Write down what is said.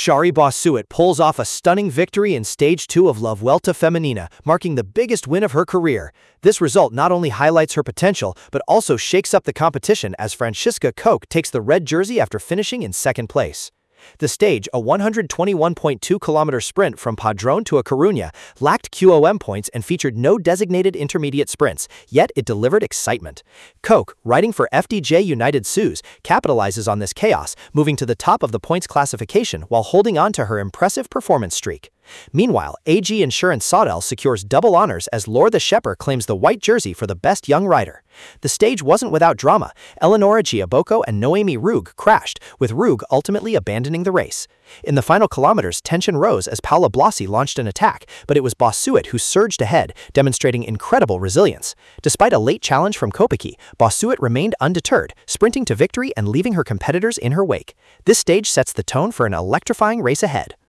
Shari Bossuet pulls off a stunning victory in Stage 2 of La Vuelta Femenina, marking the biggest win of her career. This result not only highlights her potential, but also shakes up the competition as Francisca Coque takes the red jersey after finishing in second place. The stage, a 121.2-kilometer sprint from Padrón to A Coruña, lacked QOM points and featured no designated intermediate sprints, yet it delivered excitement. Coque, riding for FDJ United Suez, capitalizes on this chaos, moving to the top of the points classification while holding on to her impressive performance streak. Meanwhile, AG Insurance Sodel secures double honors as Laure the Shepherd claims the white jersey for the best young rider. The stage wasn't without drama. Eleonora Giabocco and Noemi Rugg crashed, with Rugg ultimately abandoning the race. In the final kilometers, tension rose as Paola Blasi launched an attack, but it was Bossuet who surged ahead, demonstrating incredible resilience. Despite a late challenge from Kopecky, Bossuet remained undeterred, sprinting to victory and leaving her competitors in her wake. This stage sets the tone for an electrifying race ahead.